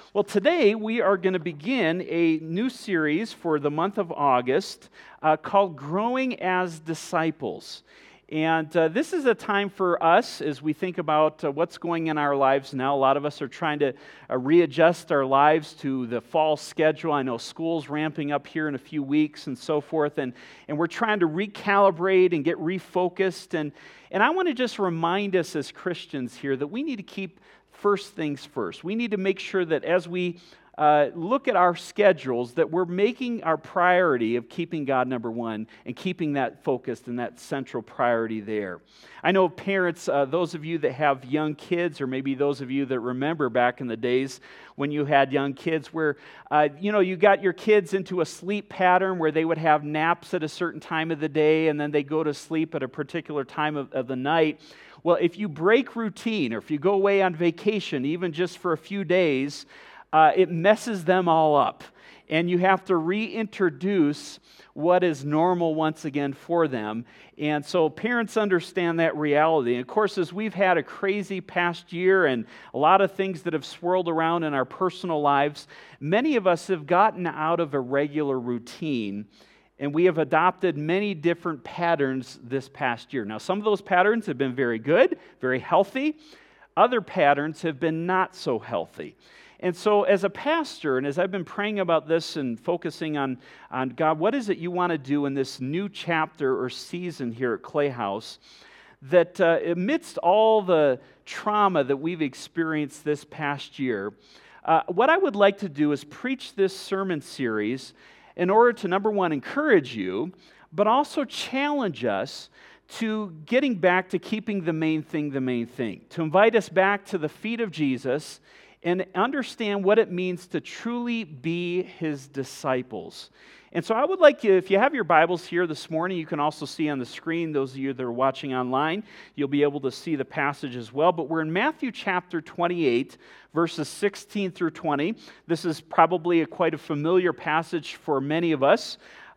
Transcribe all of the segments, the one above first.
Well, today we are going to begin a new series for the month of August called Growing as Disciples. And this is a time for us as we think about what's going in our lives now. A lot of us are trying to readjust our lives to the fall schedule. I know school's ramping up here in a few weeks and so forth. And we're trying to recalibrate and get refocused. And I want to just remind us as Christians here that we need to keep first things first. We need to make sure that as we look at our schedules, that we're making our priority of keeping God number one and keeping that focused and that central priority there. I know parents, those of you that have young kids, or maybe those of you that remember back in the days when you had young kids where, you got your kids into a sleep pattern where they would have naps at a certain time of the day and then they go to sleep at a particular time of the night. Well, if you break routine or if you go away on vacation, even just for a few days, it messes them all up. And you have to reintroduce what is normal once again for them. And so parents understand that reality. And of course, as we've had a crazy past year and a lot of things that have swirled around in our personal lives, many of us have gotten out of a regular routine. And we have adopted many different patterns this past year. Now, some of those patterns have been very good, very healthy. Other patterns have been not so healthy. And so as a pastor, and as I've been praying about this and focusing on God, what is it you want to do in this new chapter or season here at Clay House, that amidst all the trauma that we've experienced this past year, what I would like to do is preach this sermon series in order to, number one, encourage you, but also challenge us to getting back to keeping the main thing, to invite us back to the feet of Jesus and understand what it means to truly be His disciples. And so I would like you, if you have your Bibles here this morning, you can also see on the screen, those of you that are watching online, you'll be able to see the passage as well. But we're in Matthew chapter 28, verses 16 through 20. This is probably quite a familiar passage for many of us.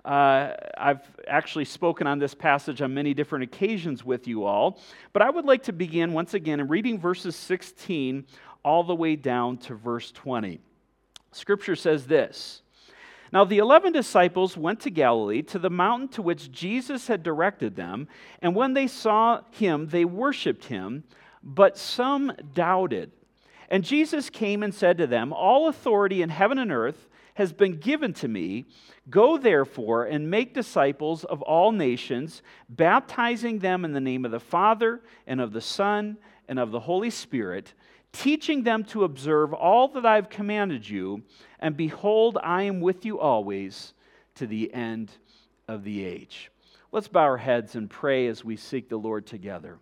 I've actually spoken on this passage on many different occasions with you all. But I would like to begin once again in reading verses 16 all the way down to verse 20. Scripture says this: Now the 11 disciples went to Galilee, to the mountain to which Jesus had directed them, and when they saw Him, they worshipped Him, but some doubted. And Jesus came and said to them, All authority in heaven and earth has been given to me. Go therefore and make disciples of all nations, baptizing them in the name of the Father and of the Son and of the Holy Spirit, teaching them to observe all that I've commanded you, and behold, I am with you always to the end of the age. Let's bow our heads and pray as we seek the Lord together.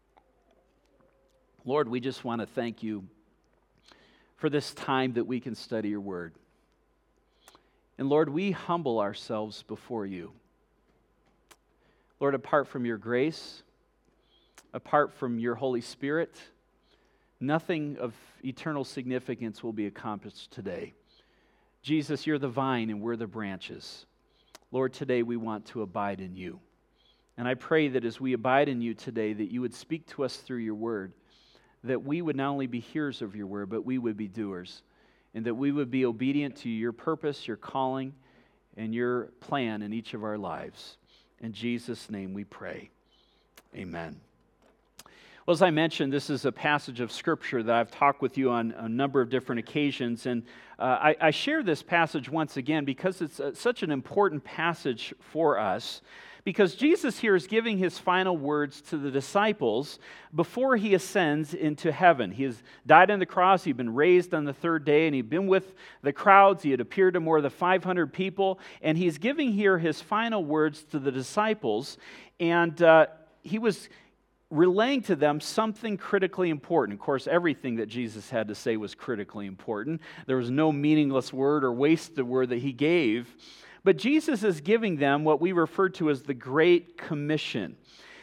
Lord, we just want to thank you for this time that we can study your word. And Lord, we humble ourselves before you. Lord, apart from your grace, apart from your Holy Spirit, nothing of eternal significance will be accomplished today. Jesus, you're the vine and we're the branches. Lord, today we want to abide in you. And I pray that as we abide in you today, that you would speak to us through your word, that we would not only be hearers of your word, but we would be doers, and that we would be obedient to your purpose, your calling, and your plan in each of our lives. In Jesus' name we pray. Amen. Well, as I mentioned, this is a passage of Scripture that I've talked with you on a number of different occasions, and I share this passage once again because it's such an important passage for us, because Jesus here is giving His final words to the disciples before He ascends into heaven. He has died on the cross, He'd been raised on the third day, and He'd been with the crowds. He had appeared to more than 500 people, and He's giving here His final words to the disciples, and He was relaying to them something critically important. Of course, everything that Jesus had to say was critically important. There was no meaningless word or wasted word that He gave. But Jesus is giving them what we refer to as the Great Commission.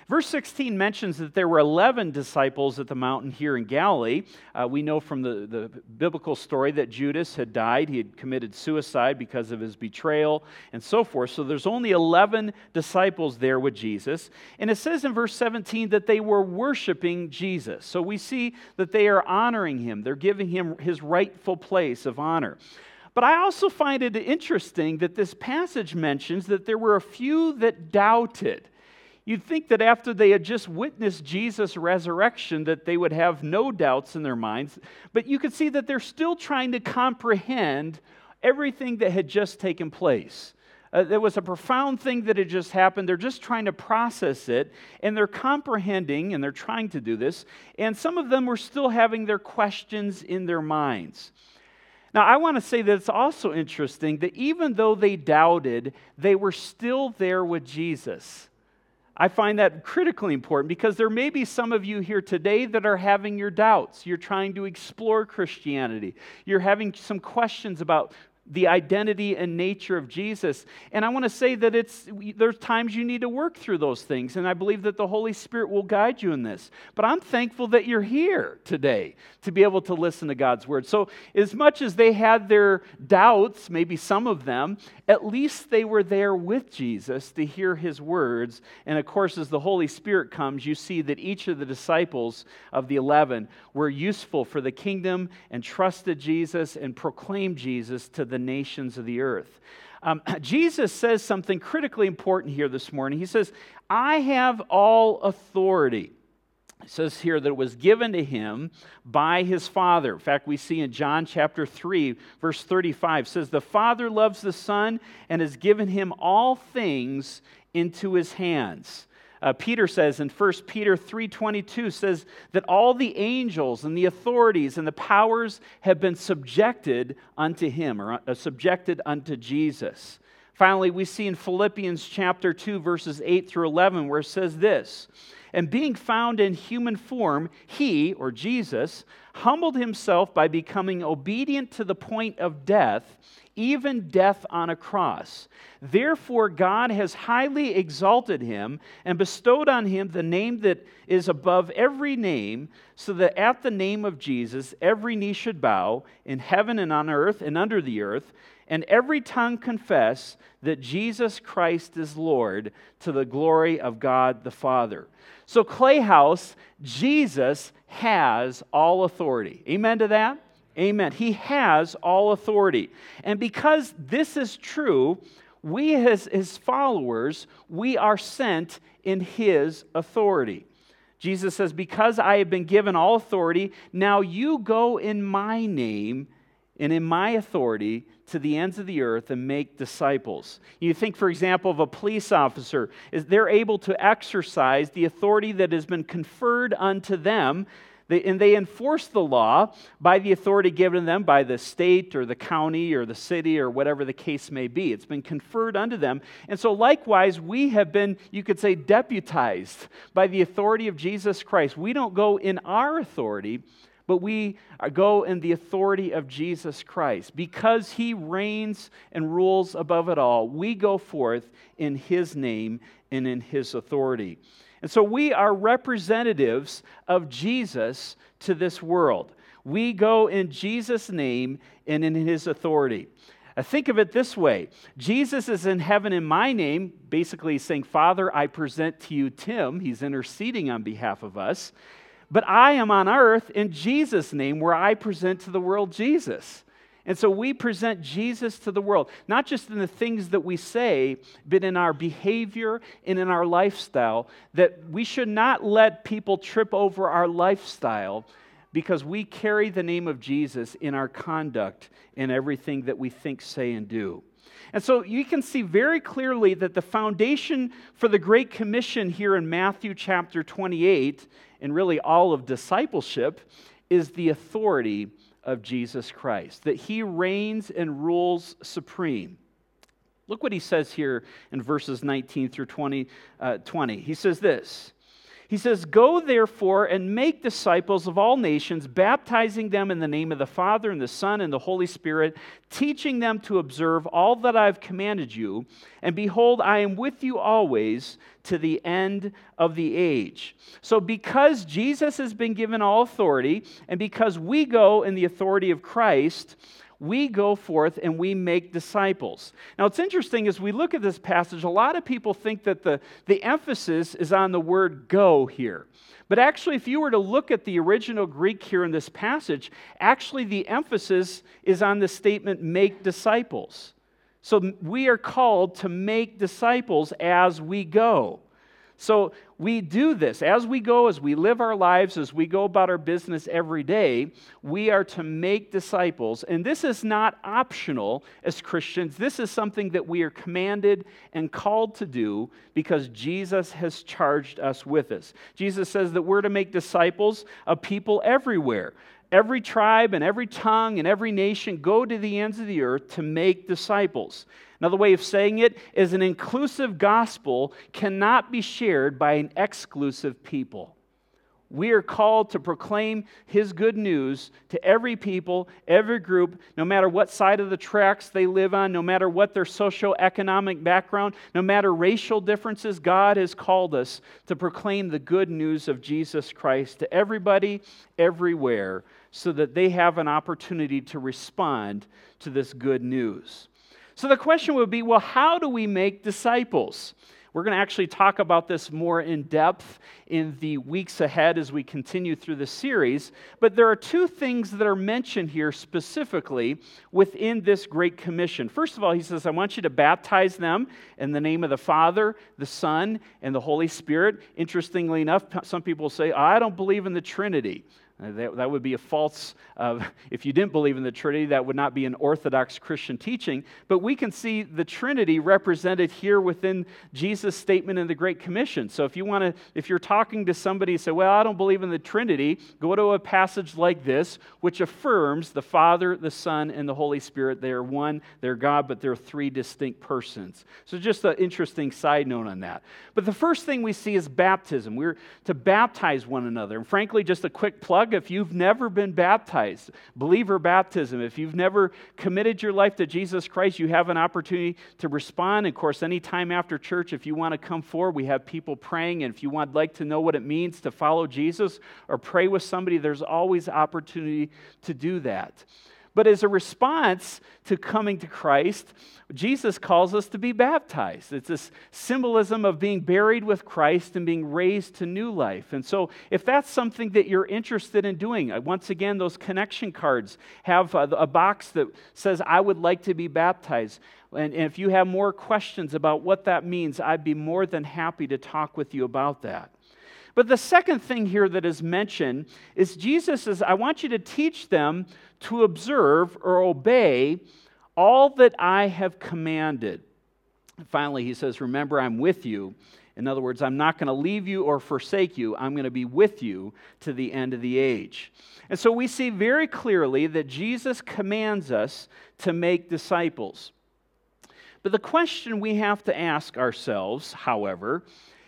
Verse 16 mentions that there were 11 disciples at the mountain here in Galilee. We know from the biblical story that Judas had died. He had committed suicide because of his betrayal and so forth. So there's only 11 disciples there with Jesus. And it says in verse 17 that they were worshiping Jesus. So we see that they are honoring him. They're giving him his rightful place of honor. But I also find it interesting that this passage mentions that there were a few that doubted. You'd think that after they had just witnessed Jesus' resurrection that they would have no doubts in their minds. But you could see that they're still trying to comprehend everything that had just taken place. There was a profound thing that had just happened. They're just trying to process it, and they're comprehending, and they're trying to do this. And some of them were still having their questions in their minds. Now, I want to say that it's also interesting that even though they doubted, they were still there with Jesus. I find that critically important because there may be some of you here today that are having your doubts. You're trying to explore Christianity. You're having some questions about the identity and nature of Jesus. And I want to say that there's times you need to work through those things, and I believe that the Holy Spirit will guide you in this. But I'm thankful that you're here today to be able to listen to God's Word. So as much as they had their doubts, maybe some of them, at least they were there with Jesus to hear His words. And of course, as the Holy Spirit comes, you see that each of the disciples of the 11 were useful for the kingdom and trusted Jesus and proclaimed Jesus to the nations of the earth. Jesus says something critically important here this morning. He says, I have all authority. It says here that it was given to him by his Father. In fact, we see in John chapter 3, verse 35, says, the Father loves the Son and has given him all things into his hands. Peter says in 1 Peter 3:22 says that all the angels and the authorities and the powers have been subjected unto him, or subjected unto Jesus. Finally, we see in Philippians chapter 2, verses 8 through 11, where it says this, and being found in human form, he, or Jesus, humbled himself by becoming obedient to the point of death, even death on a cross. Therefore, God has highly exalted him and bestowed on him the name that is above every name, so that at the name of Jesus every knee should bow in heaven and on earth and under the earth, and every tongue confess that Jesus Christ is Lord, to the glory of God the Father. So, Clay House, Jesus has all authority. Amen to that? Amen. He has all authority. And because this is true, we as his followers, we are sent in his authority. Jesus says, because I have been given all authority, now you go in my name and in my authority to the ends of the earth and make disciples. You think, for example, of a police officer. They're able to exercise the authority that has been conferred unto them, and they enforce the law by the authority given to them by the state or the county or the city or whatever the case may be. It's been conferred unto them. And so likewise, we have been, you could say, deputized by the authority of Jesus Christ. We don't go in our authority, but we go in the authority of Jesus Christ. Because he reigns and rules above it all, we go forth in his name and in his authority. And so we are representatives of Jesus to this world. We go in Jesus' name and in his authority. Think of it this way. Jesus is in heaven in my name, basically saying, Father, I present to you Tim. He's interceding on behalf of us. But I am on earth in Jesus' name, where I present to the world Jesus. And so we present Jesus to the world, not just in the things that we say, but in our behavior and in our lifestyle, that we should not let people trip over our lifestyle, because we carry the name of Jesus in our conduct in everything that we think, say, and do. And so you can see very clearly that the foundation for the Great Commission here in Matthew chapter 28, and really all of discipleship, is the authority of Jesus Christ, that he reigns and rules supreme. Look what he says here in verses 19 through 20. He says this, He says, "Go therefore and make disciples of all nations, baptizing them in the name of the Father and the Son and the Holy Spirit, teaching them to observe all that I have commanded you. And behold, I am with you always to the end of the age." So because Jesus has been given all authority, and because we go in the authority of Christ, we go forth and we make disciples. Now, it's interesting as we look at this passage, a lot of people think that the emphasis is on the word go here. But actually, if you were to look at the original Greek here in this passage, actually the emphasis is on the statement, make disciples. So we are called to make disciples as we go. So we do this. As we go, as we live our lives, as we go about our business every day, we are to make disciples. And this is not optional as Christians. This is something that we are commanded and called to do because Jesus has charged us with this. Jesus says that we're to make disciples of people everywhere. Every tribe and every tongue and every nation, go to the ends of the earth to make disciples. Another way of saying it is an inclusive gospel cannot be shared by an exclusive people. We are called to proclaim His good news to every people, every group, no matter what side of the tracks they live on, no matter what their socioeconomic background, no matter racial differences. God has called us to proclaim the good news of Jesus Christ to everybody, everywhere, so that they have an opportunity to respond to this good news. So the question would be, well, how do we make disciples? We're going to actually talk about this more in depth in the weeks ahead as we continue through the series. But there are two things that are mentioned here specifically within this Great Commission. First of all, he says, I want you to baptize them in the name of the Father, the Son, and the Holy Spirit. Interestingly enough, some people say, I don't believe in the Trinity. That would be a false, if you didn't believe in the Trinity, that would not be an Orthodox Christian teaching. But we can see the Trinity represented here within Jesus' statement in the Great Commission. So if you're talking to somebody and say, well, I don't believe in the Trinity, go to a passage like this, which affirms the Father, the Son, and the Holy Spirit. They are one, they're God, but they're three distinct persons. So just an interesting side note on that. But the first thing we see is baptism. We're to baptize one another. And frankly, just a quick plug, if you've never been baptized, believer baptism, if you've never committed your life to Jesus Christ, you have an opportunity to respond. Of course, anytime after church, if you want to come forward, we have people praying. And if you would like to know what it means to follow Jesus or pray with somebody, there's always opportunity to do that. But as a response to coming to Christ, Jesus calls us to be baptized. It's this symbolism of being buried with Christ and being raised to new life. And so if that's something that you're interested in doing, once again, those connection cards have a box that says, I would like to be baptized. And if you have more questions about what that means, I'd be more than happy to talk with you about that. But the second thing here that is mentioned is Jesus says, I want you to teach them to observe or obey all that I have commanded. And finally, he says, remember, I'm with you. In other words, I'm not going to leave you or forsake you. I'm going to be with you to the end of the age. And so we see very clearly that Jesus commands us to make disciples. But the question we have to ask ourselves, however,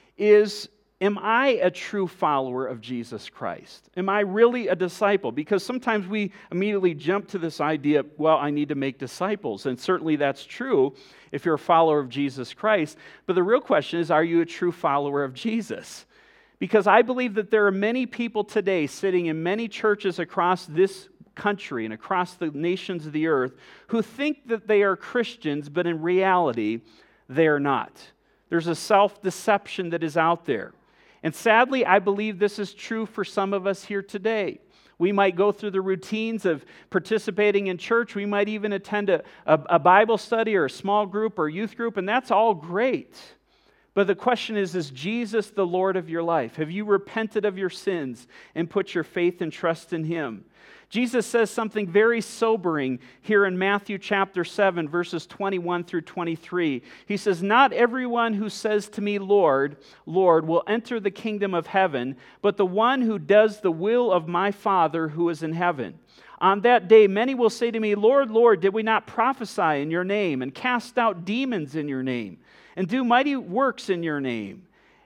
is, am I a true follower of Jesus Christ? Am I really a disciple? Because sometimes we immediately jump to this idea, well, I need to make disciples. And certainly that's true if you're a follower of Jesus Christ. But the real question is, are you a true follower of Jesus? Because I believe that there are many people today sitting in many churches across this country and across the nations of the earth who think that they are Christians, but in reality, they are not. There's a self-deception that is out there. And sadly, I believe this is true for some of us here today. We might go through the routines of participating in church. We might even attend a Bible study or a small group or youth group, and that's all great. But the question is Jesus the Lord of your life? Have you repented of your sins and put your faith and trust in Him? Jesus says something very sobering here in Matthew chapter 7, verses 21 through 23. He says, not everyone who says to me, Lord, Lord, will enter the kingdom of heaven, but the one who does the will of my Father who is in heaven. On that day, many will say to me, Lord, Lord, did we not prophesy in your name and cast out demons in your name and do mighty works in your name?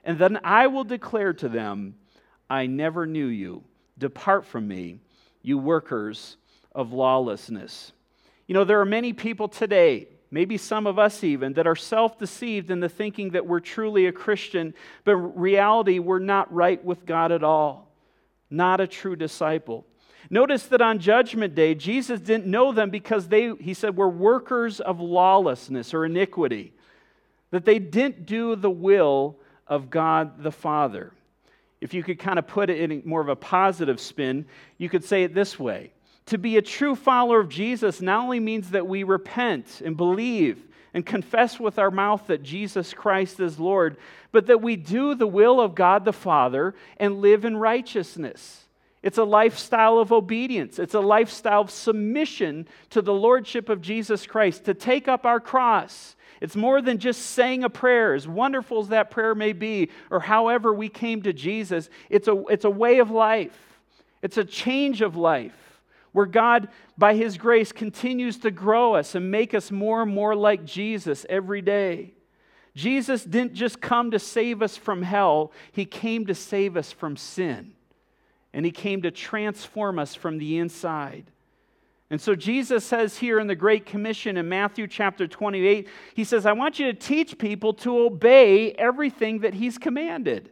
And then I will declare to them, I never knew you. Depart from me, you workers of lawlessness. You know, there are many people today, maybe some of us even, that are self-deceived into thinking that we're truly a Christian, but in reality, we're not right with God at all. Not a true disciple. Notice that on Judgment Day, Jesus didn't know them because he said, were workers of lawlessness or iniquity. That they didn't do the will of God the Father. If you could kind of put it in more of a positive spin, you could say it this way. To be a true follower of Jesus not only means that we repent and believe and confess with our mouth that Jesus Christ is Lord, but that we do the will of God the Father and live in righteousness. It's a lifestyle of obedience. It's a lifestyle of submission to the Lordship of Jesus Christ, to take up our cross. It's more than just saying a prayer, as wonderful as that prayer may be, or however we came to Jesus. It's a way of life. It's a change of life, where God, by His grace, continues to grow us and make us more and more like Jesus every day. Jesus didn't just come to save us from hell. He came to save us from sin. And He came to transform us from the inside. And so Jesus says here in the Great Commission in Matthew chapter 28, He says, I want you to teach people to obey everything that He's commanded.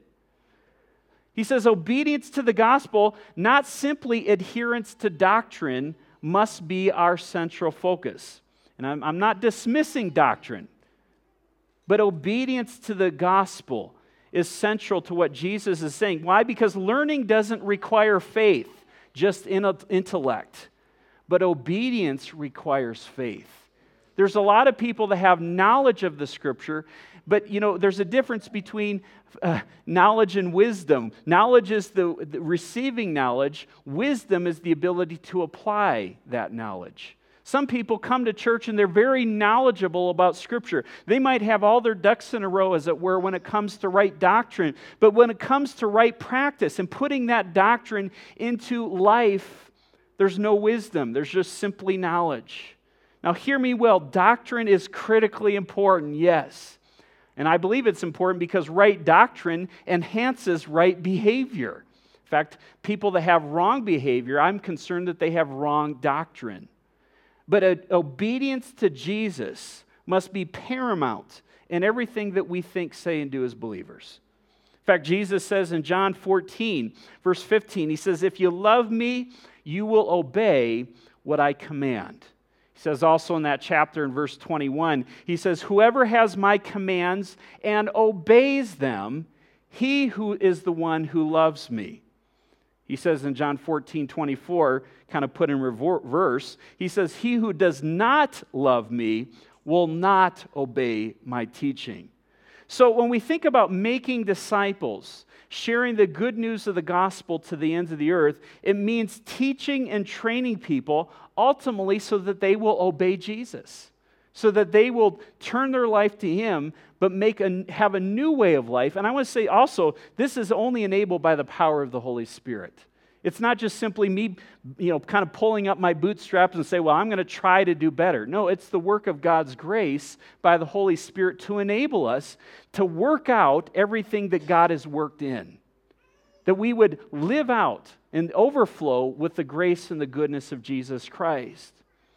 He says obedience to the gospel, not simply adherence to doctrine, must be our central focus. And I'm not dismissing doctrine, but obedience to the gospel is central to what Jesus is saying. Why? Because learning doesn't require faith, just intellect. But obedience requires faith. There's a lot of people that have knowledge of the Scripture, but there's a difference between knowledge and wisdom. Knowledge is the receiving knowledge. Wisdom is the ability to apply that knowledge. Some people come to church and they're very knowledgeable about Scripture. They might have all their ducks in a row, as it were, when it comes to right doctrine. But when it comes to right practice and putting that doctrine into life, there's no wisdom. There's just simply knowledge. Now, hear me well. Doctrine is critically important, yes. And I believe it's important because right doctrine enhances right behavior. In fact, people that have wrong behavior, I'm concerned that they have wrong doctrine. But obedience to Jesus must be paramount in everything that we think, say, and do as believers. In fact, Jesus says in John 14, verse 15, He says, if you love me, you will obey what I command. He says also in that chapter in verse 21, He says, whoever has my commands and obeys them, he who is the one who loves me. He says in John 14:24, kind of put in reverse, He says, he who does not love me will not obey my teaching. So when we think about making disciples, sharing the good news of the gospel to the ends of the earth, it means teaching and training people ultimately so that they will obey Jesus, so that they will turn their life to Him, but have a new way of life. And I want to say also, this is only enabled by the power of the Holy Spirit. It's not just simply me, kind of pulling up my bootstraps and say, well, I'm going to try to do better. No, it's the work of God's grace by the Holy Spirit to enable us to work out everything that God has worked in. That we would live out and overflow with the grace and the goodness of Jesus Christ.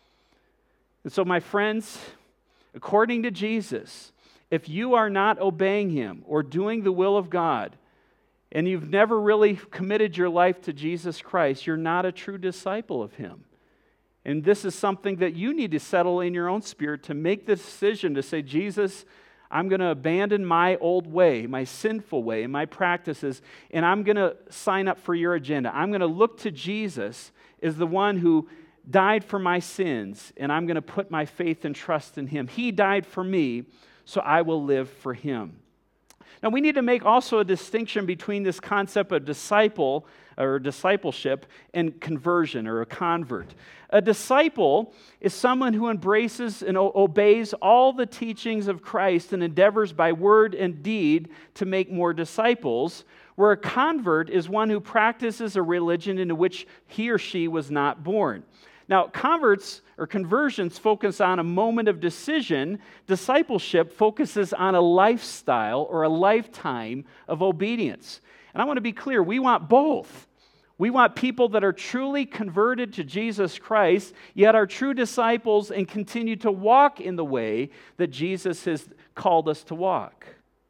And so, my friends, according to Jesus, if you are not obeying Him or doing the will of God, and you've never really committed your life to Jesus Christ, you're not a true disciple of Him. And this is something that you need to settle in your own spirit to make the decision to say, Jesus, I'm going to abandon my old way, my sinful way, and my practices, and I'm going to sign up for your agenda. I'm going to look to Jesus as the one who died for my sins, and I'm going to put my faith and trust in Him. He died for me, so I will live for Him. Now, we need to make also a distinction between this concept of disciple or discipleship and conversion or a convert. A disciple is someone who embraces and obeys all the teachings of Christ and endeavors by word and deed to make more disciples, where a convert is one who practices a religion into which he or she was not born. Now, converts or conversions focus on a moment of decision. Discipleship focuses on a lifestyle or a lifetime of obedience. And I want to be clear, we want both. We want people that are truly converted to Jesus Christ, yet are true disciples and continue to walk in the way that Jesus has called us to walk.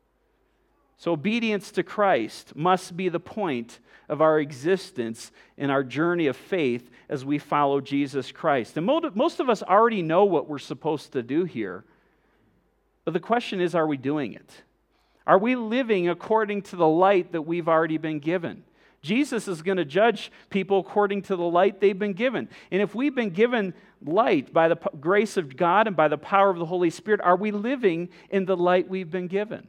So obedience to Christ must be the point of our existence in our journey of faith as we follow Jesus Christ. And most of us already know what we're supposed to do here. But the question is, are we doing it? Are we living according to the light that we've already been given? Jesus is going to judge people according to the light they've been given. And if we've been given light by the grace of God and by the power of the Holy Spirit, are we living in the light we've been given?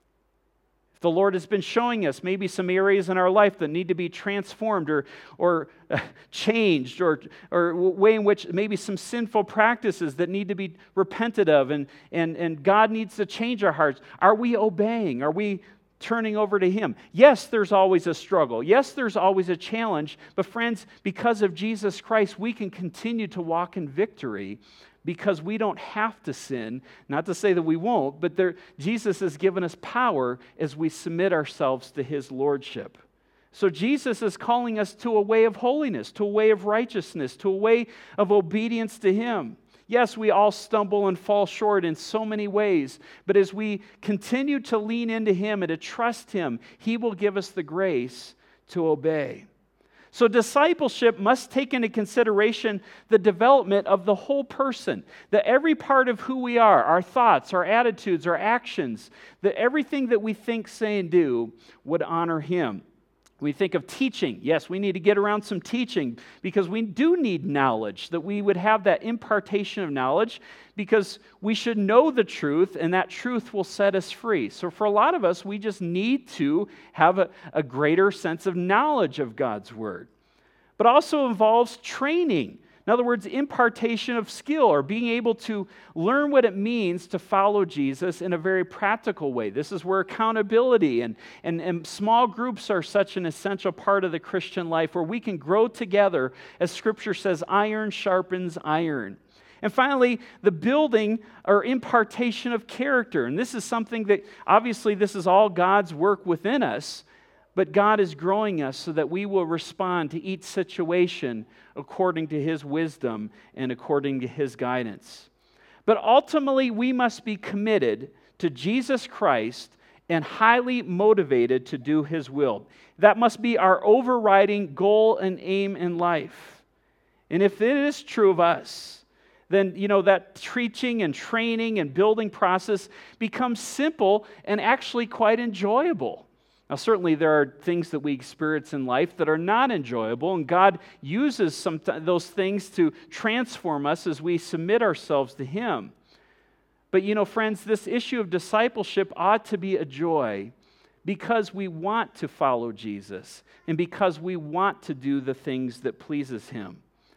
The Lord has been showing us maybe some areas in our life that need to be transformed or changed, or way in which maybe some sinful practices that need to be repented of, and God needs to change our hearts. Are we obeying? Are we turning over to Him? Yes, there's always a struggle. Yes, there's always a challenge. But friends, because of Jesus Christ, we can continue to walk in victory, because we don't have to sin. Not to say that we won't, but Jesus has given us power as we submit ourselves to His lordship. So Jesus is calling us to a way of holiness, to a way of righteousness, to a way of obedience to Him. Yes, we all stumble and fall short in so many ways, but as we continue to lean into Him and to trust Him, He will give us the grace to obey. So discipleship must take into consideration the development of the whole person, that every part of who we are, our thoughts, our attitudes, our actions, that everything that we think, say, and do would honor Him. We think of teaching. Yes, we need to get around some teaching because we do need knowledge, that we would have that impartation of knowledge because we should know the truth and that truth will set us free. So for a lot of us, we just need to have a greater sense of knowledge of God's Word. But also involves training. In other words, impartation of skill or being able to learn what it means to follow Jesus in a very practical way. This is where accountability and small groups are such an essential part of the Christian life, where we can grow together, as Scripture says, iron sharpens iron. And finally, the building or impartation of character. And this is something that, obviously, this is all God's work within us, but God is growing us so that we will respond to each situation according to His wisdom and according to His guidance. But ultimately, we must be committed to Jesus Christ and highly motivated to do His will. That must be our overriding goal and aim in life. And if it is true of us, then, that teaching and training and building process becomes simple and actually quite enjoyable. Now, certainly there are things that we experience in life that are not enjoyable, and God uses those things to transform us as we submit ourselves to Him. But, friends, this issue of discipleship ought to be a joy because we want to follow Jesus and because we want to do the things that pleases Him.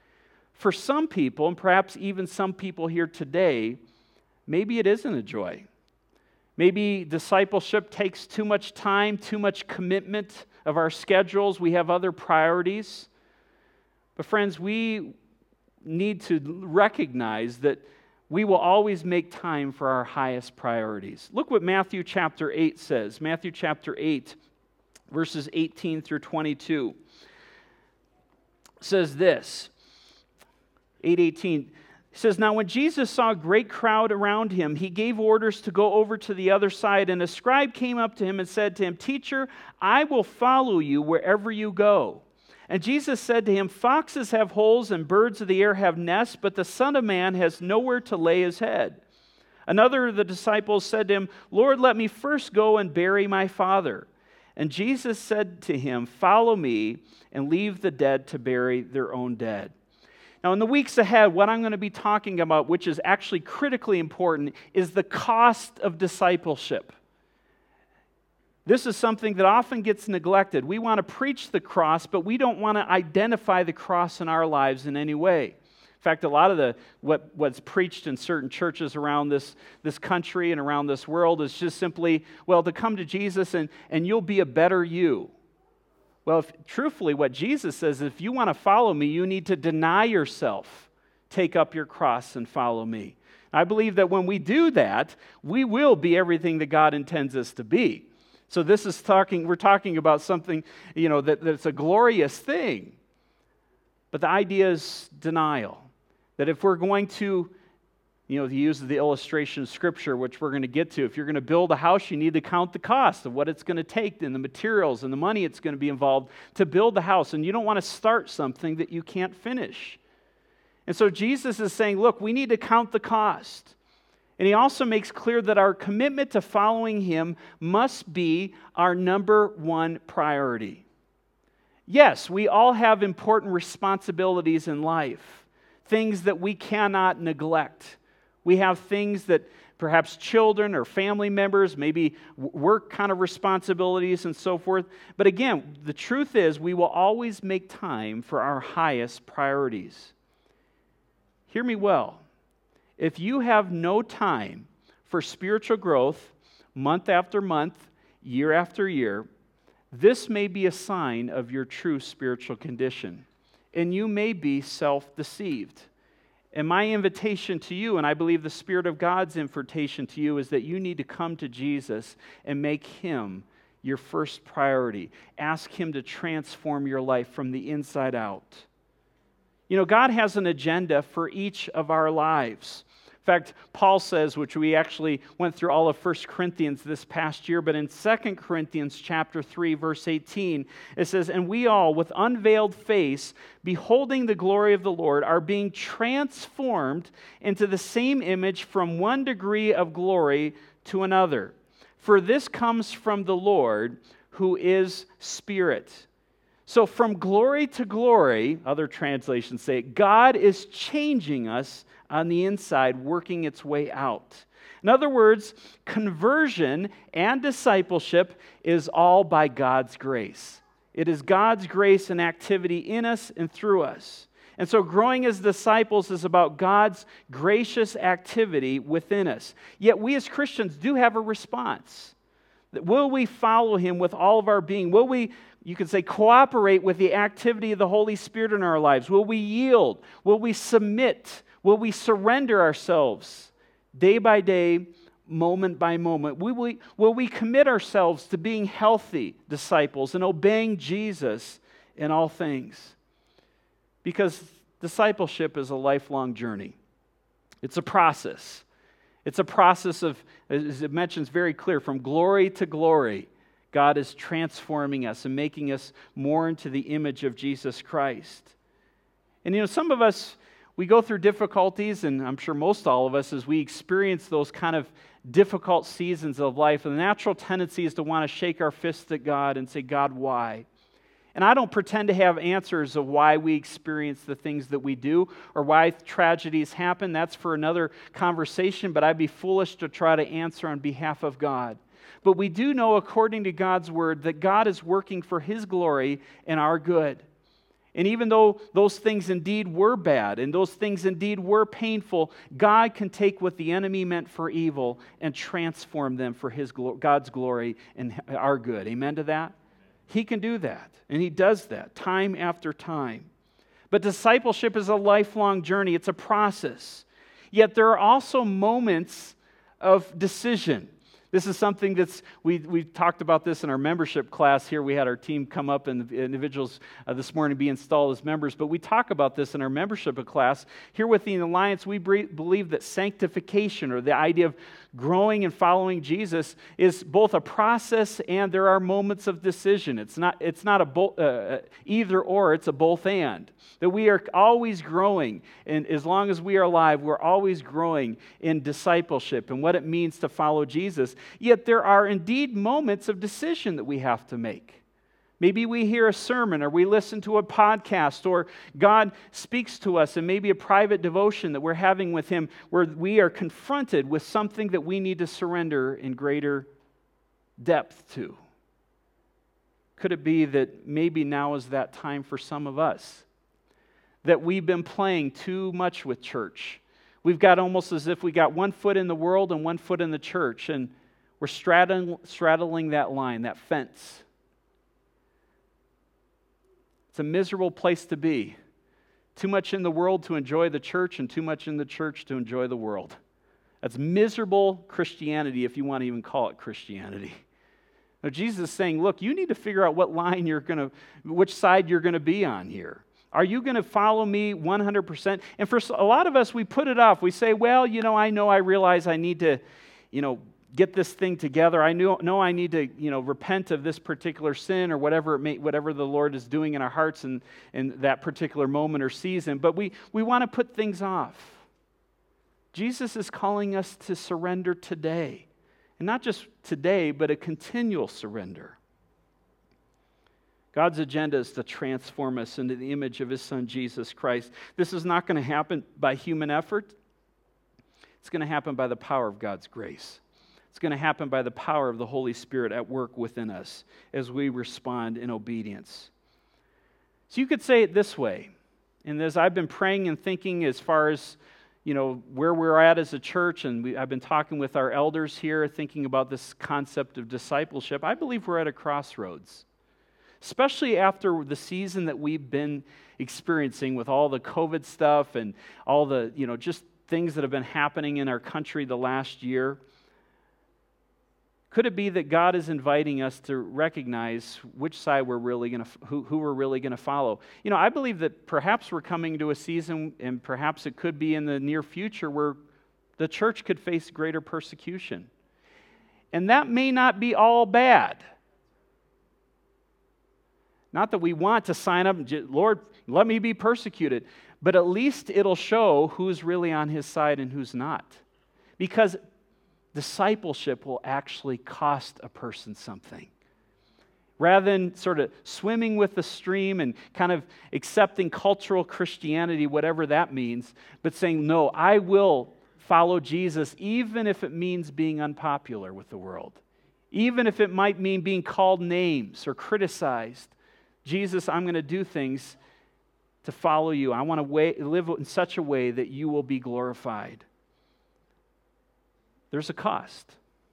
For some people, and perhaps even some people here today, maybe it isn't a joy. Maybe discipleship takes too much time, too much commitment of our schedules. We have other priorities. But friends, we need to recognize that we will always make time for our highest priorities. Look what Matthew chapter 8 says. Matthew chapter 8, verses 18 through 22 says this. 8:18. It says, "Now when Jesus saw a great crowd around Him, He gave orders to go over to the other side. And a scribe came up to Him and said to Him, 'Teacher, I will follow you wherever you go.' And Jesus said to him, 'Foxes have holes and birds of the air have nests, but the Son of Man has nowhere to lay His head.' Another of the disciples said to Him, 'Lord, let me first go and bury my father.' And Jesus said to him, 'Follow me and leave the dead to bury their own dead.'" Now, in the weeks ahead, what I'm going to be talking about, which is actually critically important, is the cost of discipleship. This is something that often gets neglected. We want to preach the cross, but we don't want to identify the cross in our lives in any way. In fact, a lot of what's preached in certain churches around this country and around this world is just simply, well, to come to Jesus and you'll be a better you. Well, truthfully, what Jesus says, if you want to follow me, you need to deny yourself, take up your cross, and follow me. I believe that when we do that, we will be everything that God intends us to be. So we're talking about something, that's a glorious thing. But the idea is denial. That if we're going to use the illustration of Scripture, which we're going to get to, if you're going to build a house, you need to count the cost of what it's going to take and the materials and the money it's going to be involved to build the house. And you don't want to start something that you can't finish. And so Jesus is saying, look, we need to count the cost. And he also makes clear that our commitment to following him must be our number one priority. Yes, we all have important responsibilities in life, things that we cannot neglect. We have things that perhaps children or family members, maybe work kind of responsibilities and so forth. But again, the truth is we will always make time for our highest priorities. Hear me well. If you have no time for spiritual growth month after month, year after year, this may be a sign of your true spiritual condition, and you may be self-deceived. And my invitation to you, and I believe the Spirit of God's invitation to you, is that you need to come to Jesus and make him your first priority. Ask him to transform your life from the inside out. God has an agenda for each of our lives. In fact, Paul says, which we actually went through all of 1 Corinthians this past year, but in 2 Corinthians chapter 3, verse 18, it says, "And we all, with unveiled face, beholding the glory of the Lord, are being transformed into the same image from one degree of glory to another. For this comes from the Lord, who is Spirit." So from glory to glory, other translations say, God is changing us on the inside, working its way out. In other words, conversion and discipleship is all by God's grace. It is God's grace and activity in us and through us. And so growing as disciples is about God's gracious activity within us. Yet we as Christians do have a response. Will we follow him with all of our being? Will we, you could say, cooperate with the activity of the Holy Spirit in our lives? Will we yield? Will we submit? Will we surrender ourselves day by day, moment by moment? Will we commit ourselves to being healthy disciples and obeying Jesus in all things? Because discipleship is a lifelong journey. It's a process. It's a process of, as it mentions very clear, from glory to glory. God is transforming us and making us more into the image of Jesus Christ. And some of us, we go through difficulties, and I'm sure most all of us, as we experience those kind of difficult seasons of life, and the natural tendency is to want to shake our fists at God and say, God, why? And I don't pretend to have answers of why we experience the things that we do or why tragedies happen. That's for another conversation, but I'd be foolish to try to answer on behalf of God. But we do know, according to God's word, that God is working for his glory and our good. And even though those things indeed were bad and those things indeed were painful, God can take what the enemy meant for evil and transform them for God's glory and our good. Amen to that? He can do that, and he does that time after time. But discipleship is a lifelong journey. It's a process. Yet there are also moments of decision. This is something we talked about this in our membership class here. We had our team come up and the individuals this morning be installed as members. But we talk about this in our membership class. Here within the Alliance, we believe that sanctification, or the idea of growing and following Jesus, is both a process and there are moments of decision. It's not a either or, it's a both and. That we are always growing, and as long as we are alive, we're always growing in discipleship and what it means to follow Jesus. Yet there are indeed moments of decision that we have to make. Maybe we hear a sermon, or we listen to a podcast, or God speaks to us in maybe a private devotion that we're having with him, where we are confronted with something that we need to surrender in greater depth to. Could it be that maybe now is that time for some of us? That we've been playing too much with church. We've got almost as if we got one foot in the world and one foot in the church, and we're straddling that line, that fence. It's a miserable place to be. Too much in the world to enjoy the church and too much in the church to enjoy the world. That's miserable Christianity, if you want to even call it Christianity. Now, Jesus is saying, look, you need to figure out which side you're going to be on here. Are you going to follow me 100%? And for a lot of us, we put it off. We say, well, I realize I need to, get this thing together. I know I need to, repent of this particular sin or whatever the Lord is doing in our hearts in that particular moment or season. But we want to put things off. Jesus is calling us to surrender today. And not just today, but a continual surrender. God's agenda is to transform us into the image of His Son, Jesus Christ. This is not going to happen by human effort. It's going to happen by the power of God's grace. It's going to happen by the power of the Holy Spirit at work within us as we respond in obedience. So you could say it this way, and as I've been praying and thinking as far as where we're at as a church, and I've been talking with our elders here, thinking about this concept of discipleship, I believe we're at a crossroads. Especially after the season that we've been experiencing with all the COVID stuff and all the, just things that have been happening in our country the last year. Could it be that God is inviting us to recognize which side we're really going to, who we're really going to follow? I believe that perhaps we're coming to a season, and perhaps it could be in the near future, where the church could face greater persecution. And that may not be all bad. Not that we want to sign up, Lord, let me be persecuted. But at least it'll show who's really on His side and who's not. Because discipleship will actually cost a person something. Rather than sort of swimming with the stream and kind of accepting cultural Christianity, whatever that means, but saying, no, I will follow Jesus even if it means being unpopular with the world. Even if it might mean being called names or criticized. Jesus, I'm going to do things to follow you. I want to live in such a way that you will be glorified. There's a cost.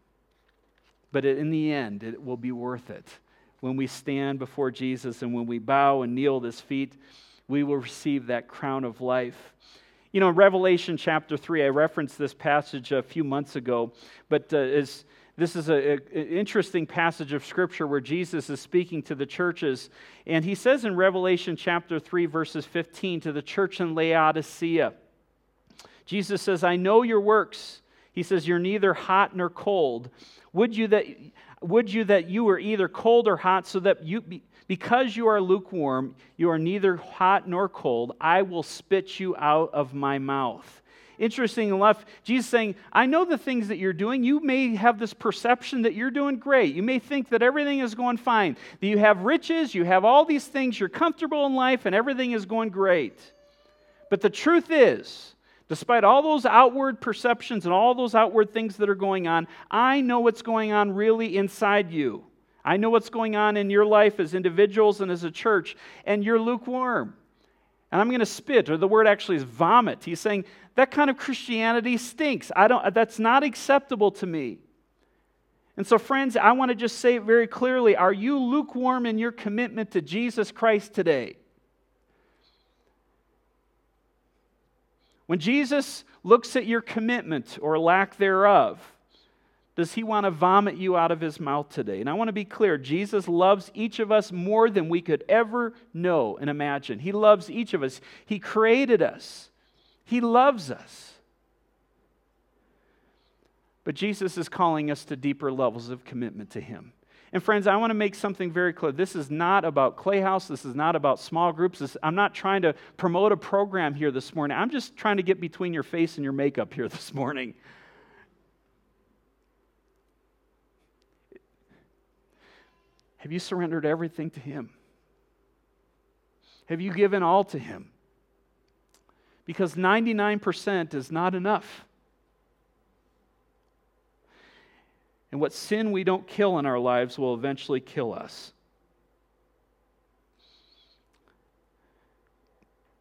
But in the end, it will be worth it. When we stand before Jesus and when we bow and kneel at His feet, we will receive that crown of life. In Revelation chapter 3, I referenced this passage a few months ago, but this is an interesting passage of Scripture where Jesus is speaking to the churches. And He says in Revelation chapter 3, verses 15, to the church in Laodicea, Jesus says, I know your works. He says, you're neither hot nor cold. Would you that you were either cold or hot, so that because you are lukewarm, you are neither hot nor cold, I will spit you out of my mouth. Interesting enough, Jesus saying, I know the things that you're doing. You may have this perception that you're doing great. You may think that everything is going fine, that you have riches, you have all these things, you're comfortable in life, and everything is going great. But the truth is, despite all those outward perceptions and all those outward things that are going on, I know what's going on really inside you. I know what's going on in your life as individuals and as a church, and you're lukewarm. And I'm going to spit, or the word actually is vomit. He's saying, that kind of Christianity stinks. That's not acceptable to me. And so, friends, I want to just say it very clearly. Are you lukewarm in your commitment to Jesus Christ today? When Jesus looks at your commitment or lack thereof, does He want to vomit you out of His mouth today? And I want to be clear, Jesus loves each of us more than we could ever know and imagine. He loves each of us. He created us. He loves us. But Jesus is calling us to deeper levels of commitment to Him. And friends, I want to make something very clear. This is not about Clay House. This is not about small groups. I'm not trying to promote a program here this morning. I'm just trying to get between your face and your makeup here this morning. Have you surrendered everything to Him? Have you given all to Him? Because 99% is not enough. And what sin we don't kill in our lives will eventually kill us.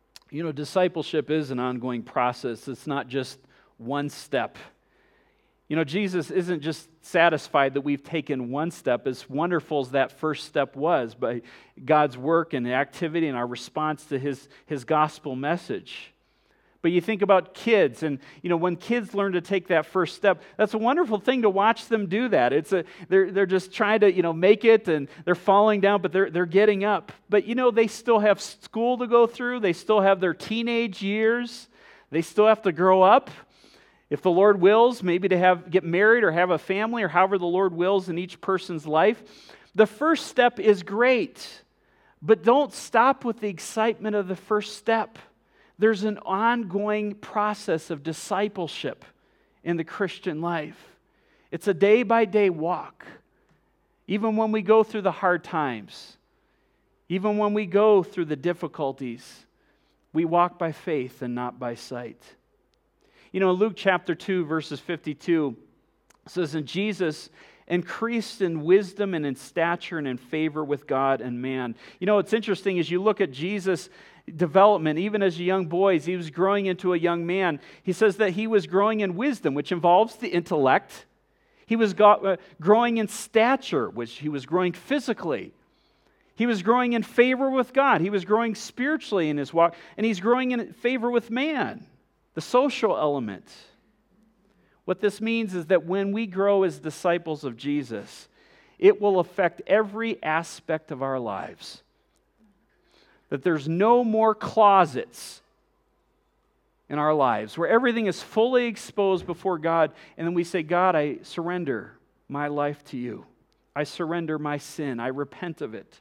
Discipleship is an ongoing process. It's not just one step. You know, Jesus isn't just satisfied that we've taken one step, as wonderful as that first step was, by God's work and activity and our response to His gospel message. But you think about kids, and when kids learn to take that first step, that's a wonderful thing to watch them do that. They're just trying to make it, and they're falling down, but they're getting up. But they still have school to go through. They still have their teenage years. They still have to grow up. If the Lord wills, maybe to get married or have a family, or however the Lord wills in each person's life. The first step is great, but don't stop with the excitement of the first step. There's an ongoing process of discipleship in the Christian life. It's a day-by-day walk. Even when we go through the hard times, even when we go through the difficulties, we walk by faith and not by sight. In Luke chapter 2, verses 52, it says, "And Jesus increased in wisdom and in stature and in favor with God and man." What's interesting is you look at Jesus' development, even as a young boy, as he was growing into a young man, he says that he was growing in wisdom, which involves the intellect. He was growing in stature, which he was growing physically. He was growing in favor with God. He was growing spiritually in his walk, and he's growing in favor with man. The social element. What this means is that when we grow as disciples of Jesus, it will affect every aspect of our lives. That there's no more closets in our lives where everything is fully exposed before God, and then we say, "God, I surrender my life to you. I surrender my sin. I repent of it."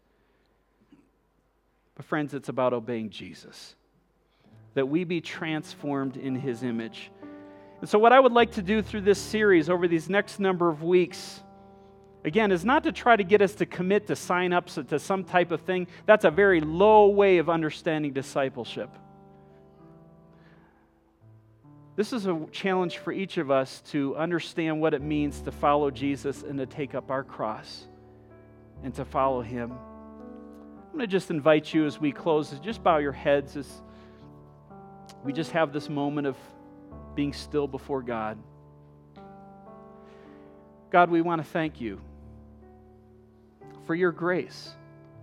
But friends, it's about obeying Jesus. That we be transformed in His image. And so what I would like to do through this series over these next number of weeks, again, is not to try to get us to commit to sign up to some type of thing. That's a very low way of understanding discipleship. This is a challenge for each of us to understand what it means to follow Jesus and to take up our cross and to follow Him. I'm going to just invite you as we close, just bow your heads as we just have this moment of being still before God. God, we want to thank you for your grace.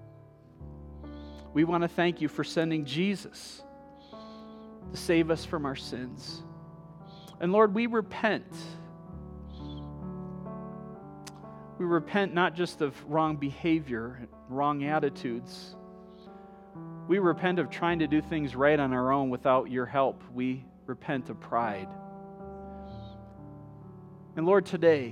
We want to thank you for sending Jesus to save us from our sins. And Lord, we repent. We repent not just of wrong behavior, wrong attitudes. We repent of trying to do things right on our own without your help. We repent of pride. And Lord, today,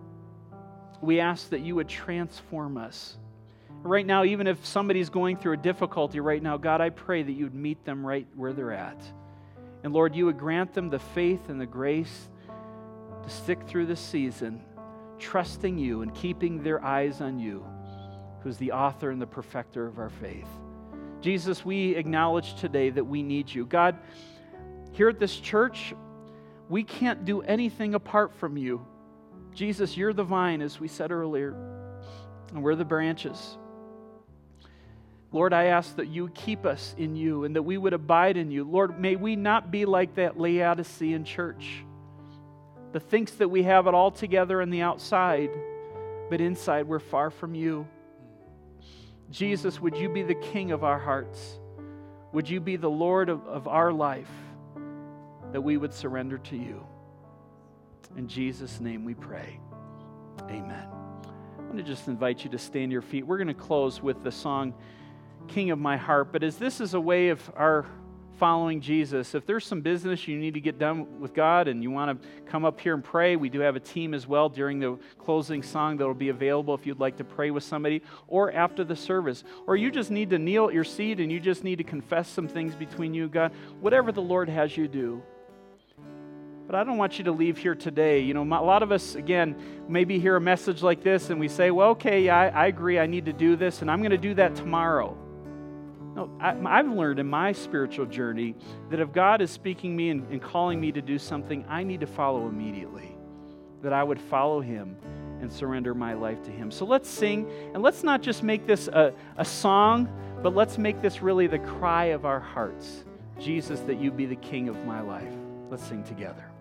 we ask that you would transform us. Right now, even if somebody's going through a difficulty right now, God, I pray that you would meet them right where they're at. And Lord, you would grant them the faith and the grace to stick through this season, trusting you and keeping their eyes on you, who's the author and the perfecter of our faith. Jesus, we acknowledge today that we need you. God, here at this church, we can't do anything apart from you. Jesus, you're the vine, as we said earlier, and we're the branches. Lord, I ask that you keep us in you and that we would abide in you. Lord, may we not be like that Laodicean church that thinks that we have it all together on the outside, but inside we're far from you. Jesus, would you be the King of our hearts? Would you be the Lord of our life, that we would surrender to you? In Jesus' name we pray. Amen. I want to just invite you to stand to your feet. We're going to close with the song, King of My Heart. But as this is a way of our following Jesus, if there's some business you need to get done with God and you want to come up here and pray, we do have a team as well during the closing song that will be available if you'd like to pray with somebody, or after the service. Or you just need to kneel at your seat and you just need to confess some things between you and God. Whatever the Lord has you do. But I don't want you to leave here today. A lot of us, again, maybe hear a message like this and we say, well, okay, yeah, I agree, I need to do this, and I'm going to do that tomorrow. No, I've learned in my spiritual journey that if God is speaking me and calling me to do something, I need to follow immediately. That I would follow Him and surrender my life to Him. So let's sing, and let's not just make this a song, but let's make this really the cry of our hearts. Jesus, that you be the King of my life. Let's sing together.